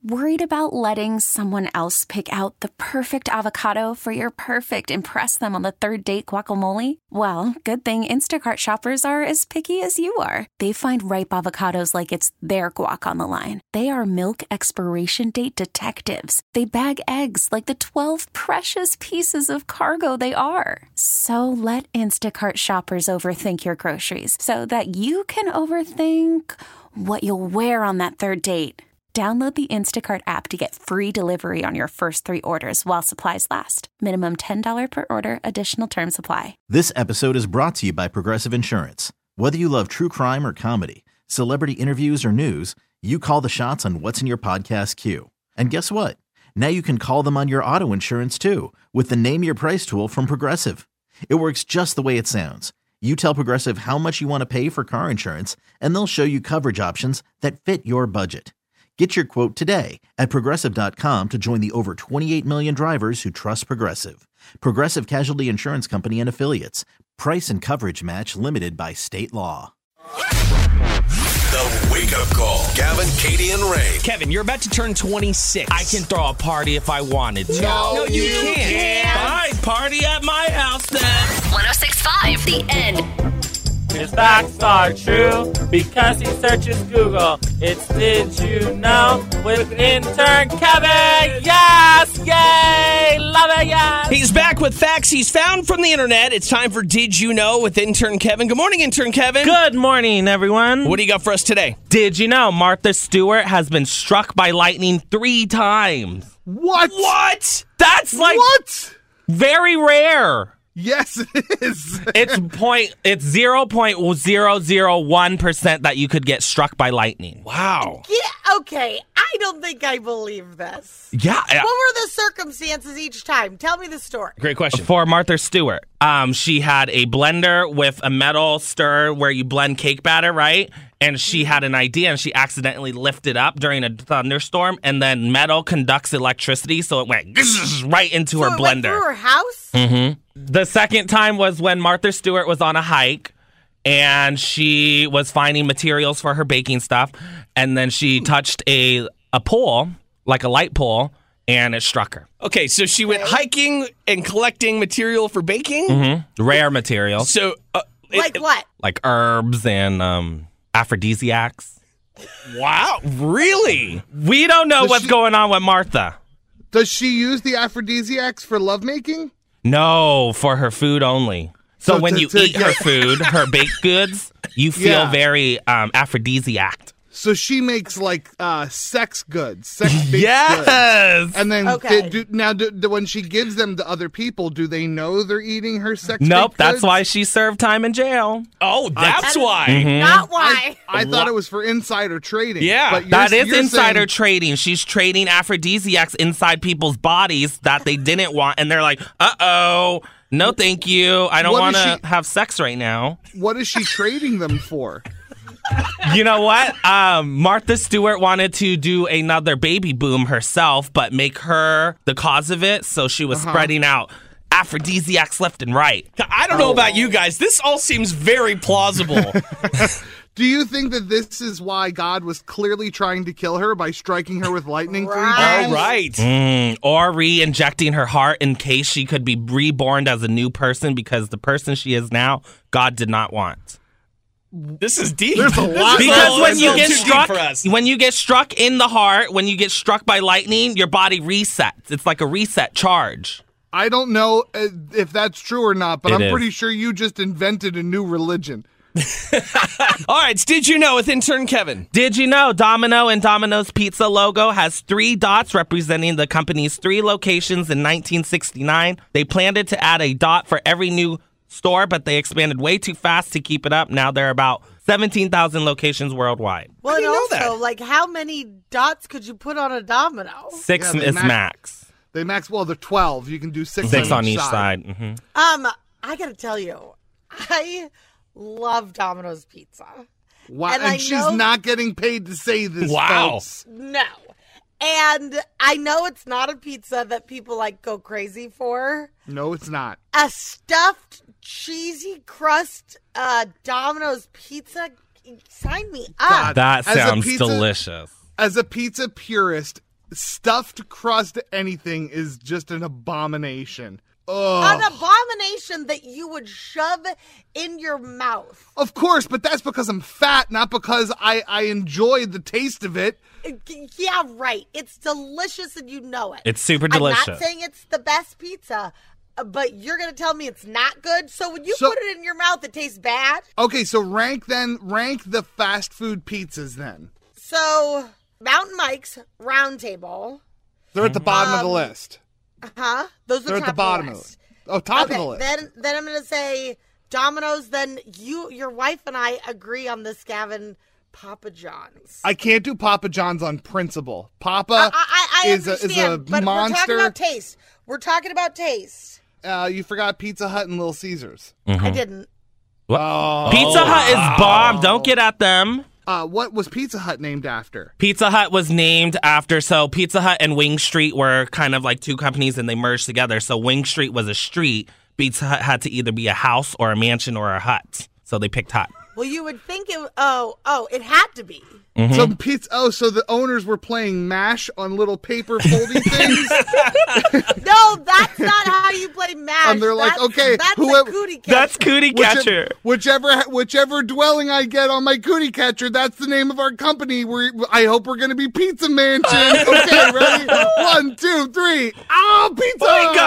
Worried about letting someone else pick out the perfect avocado for your perfect impress them on the third date guacamole? Well, good thing Instacart shoppers are as picky as you are. They find ripe avocados like it's their guac on the line. They are milk expiration date detectives. They bag eggs like the 12 precious pieces of cargo they are. So let Instacart shoppers overthink your groceries so that you can overthink what you'll wear on that third date. Download the Instacart app to get free delivery on your first 3 orders while supplies last. Minimum $10 per order. Additional terms apply. This episode is brought to you by Progressive Insurance. Whether you love true crime or comedy, celebrity interviews or news, you call the shots on what's in your podcast queue. And guess what? Now you can call them on your auto insurance too with the Name Your Price tool from Progressive. It works just the way it sounds. You tell Progressive how much you want to pay for car insurance, and they'll show you coverage options that fit your budget. Get your quote today at Progressive.com to join the over 28 million drivers who trust Progressive. Progressive Casualty Insurance Company and Affiliates. Price and coverage match limited by state law. The Wake Up Call. Gavin, Katie, and Ray. Kevin, you're about to turn 26. I can throw a party if I wanted to. No, you can't. Fine, party at my house then. 106.5, The End. His facts are true because he searches Google. It's Did You Know with intern Kevin. Yes! Yay! Love it, yes! He's back with facts he's found from the internet. It's time for Did You Know with intern Kevin. Good morning, intern Kevin. Good morning, everyone. What do you got for us today? Did you know Martha Stewart has been struck by lightning 3 times? What? That's like very rare. Yes, it is. It's 0.001% that you could get struck by lightning. Wow. Yeah, okay. I don't think I believe this. Yeah. What were the circumstances each time? Tell me the story. Great question. For Martha Stewart, she had a blender with a metal stir where you blend cake batter, right? And she had an idea, and she accidentally lifted up during a thunderstorm, and then metal conducts electricity, so it went right into her blender. Went through her house? Mm-hmm. The second time was when Martha Stewart was on a hike, and she was finding materials for her baking stuff, and then she touched a pole, like a light pole, and it struck her. Okay, so she went hiking and collecting material for baking? Mm-hmm. Rare material. So, like what? Like herbs and aphrodisiacs. Wow, really? We don't know what's going on with Martha. Does she use the aphrodisiacs for lovemaking? No, for her food only. So when you eat her food, her baked goods, you feel very aphrodisiac. So she makes like sex goods, sex-based yes. goods. And then when she gives them to other people, do they know they're eating her sex? Nope, that's goods? why she served time in jail. Oh, that's why. Mm-hmm. Not why. I thought it was for insider trading. Yeah, but that is insider trading. She's trading aphrodisiacs inside people's bodies that they didn't want, and they're like, uh-oh, no thank you. I don't want to have sex right now. What is she trading them for? You know what? Martha Stewart wanted to do another baby boom herself, but make her the cause of it, so she was spreading out aphrodisiacs left and right. I don't know about you guys. This all seems very plausible. Do you think that this is why God was clearly trying to kill her by striking her with lightning 3 times? All right. Or re-injecting her heart in case she could be reborn as a new person, because the person she is now, God did not want. This is deep. There's a lot. Because when you get struck in the heart, when you get struck by lightning, your body resets. It's like a reset charge. I don't know if that's true or not, but I'm is. pretty sure you just invented a new religion. All right, Did You Know with intern Kevin. Did you know Domino and Domino's Pizza logo has 3 dots representing the company's 3 locations in 1969? They planned it to add a dot for every new store, but they expanded way too fast to keep it up. Now there are about 17,000 locations worldwide. Well, and also, like, how many dots could you put on a domino? 6 is max. They max, well, they're 12. You can do 6 on each side. Mm-hmm. I gotta tell you, I love Domino's Pizza. Wow, and she's not getting paid to say this, folks. No. And I know it's not a pizza that people, like, go crazy for. No, it's not. A stuffed, cheesy crust Domino's Pizza? Sign me up. God, that sounds delicious. As a pizza purist, stuffed crust anything is just an abomination. Ugh. An abomination that you would shove in your mouth. Of course, but that's because I'm fat, not because I enjoy the taste of it. Yeah, right. It's delicious and you know it. It's super delicious. I'm not saying it's the best pizza, but you're going to tell me it's not good? So when you put it in your mouth, it tastes bad? Okay, so rank the fast food pizzas then. So, Mountain Mike's, Round Table. They're at the bottom of the list. Huh? Those are at the bottom of the list. Oh, top of the list. Then I'm going to say Domino's. Then your wife and I agree on this, Gavin. Papa John's. I can't do Papa John's on principle. Papa is a but monster. We're talking about taste. You forgot Pizza Hut and Little Caesars. I didn't. Oh. Pizza Hut is bomb. Don't get at them. What was Pizza Hut named after? Pizza Hut was named after, so Pizza Hut and Wing Street were kind of like two companies and they merged together. So Wing Street was a street. Pizza Hut had to either be a house or a mansion or a hut. So they picked Hut. Well, you would think it had to be. Mm-hmm. So the owners were playing MASH on little paper foldy things? No, that's not how you play MASH. And they're like, okay, that's whoever, a cootie catcher. That's cootie catcher. Whichever dwelling I get on my cootie catcher, that's the name of our company. I hope we're going to be Pizza Mansion. Okay, ready? 1, 2, 3. Oh, Pizza!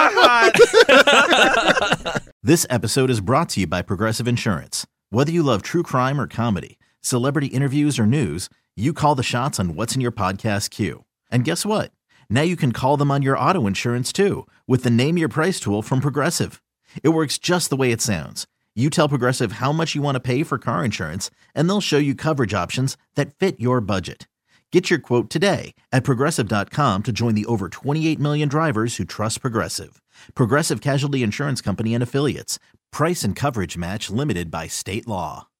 Oh, my God. This episode is brought to you by Progressive Insurance. Whether you love true crime or comedy, celebrity interviews or news, you call the shots on what's in your podcast queue. And guess what? Now you can call them on your auto insurance too with the Name Your Price tool from Progressive. It works just the way it sounds. You tell Progressive how much you want to pay for car insurance, and they'll show you coverage options that fit your budget. Get your quote today at Progressive.com to join the over 28 million drivers who trust Progressive. Progressive Casualty Insurance Company and Affiliates. Price and coverage match limited by state law.